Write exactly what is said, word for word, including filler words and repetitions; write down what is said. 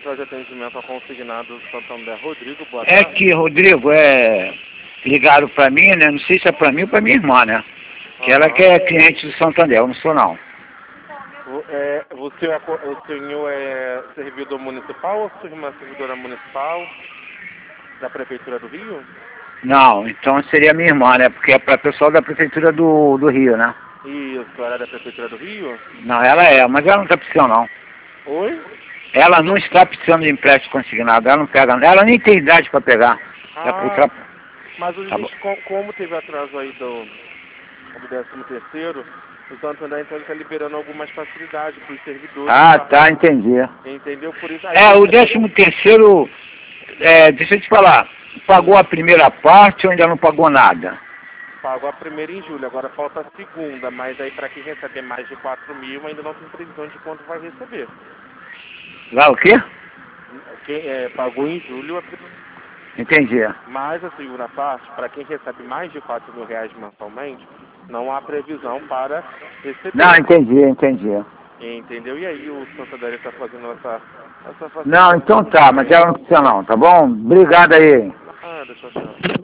central de atendimento ao consignado do Santander. Rodrigo, boa É tarde. que, Rodrigo, é... ligaram pra mim, né? Não sei se é pra mim ou pra minha irmã, né? Que ela Aham. que é cliente do Santander, eu não sou não. O- É, você é, co- o senhor é servidor municipal ou sua irmã é servidora municipal da Prefeitura do Rio? Não, então seria minha irmã, né? Porque é pra pessoal da Prefeitura do, do Rio, né? Isso, ela é da Prefeitura do Rio? Não, ela é, mas ela não tá precisando não. Oi? Ela não está precisando de empréstimo consignado, ela não pega, ela nem tem idade para pegar. É pro Ah, tra... mas o tá bom. gente, co- como teve atraso aí do, do décimo terceiro, o Santander então está liberando algumas facilidades para os servidores. Ah, Tá? tá, entendi. Entendeu? Por isso aí É, o você décimo terceiro, é, deixa eu te falar, pagou a primeira parte ou ainda não pagou nada? pagou a primeira em julho, agora falta a segunda, mas aí para quem receber mais de quatro mil ainda não tem previsão de quanto vai receber. Lá o quê? Quem é, pagou em julho a primeira. Entendi. Mas a segunda parte, para quem recebe mais de quatro mil reais mensalmente, não há previsão para receber. Não, entendi, entendi. Entendeu? E aí o Santander está fazendo essa, essa Não, facilidade. então tá, mas ela não precisa não, tá bom? Obrigado aí. Ah, deixa eu ver.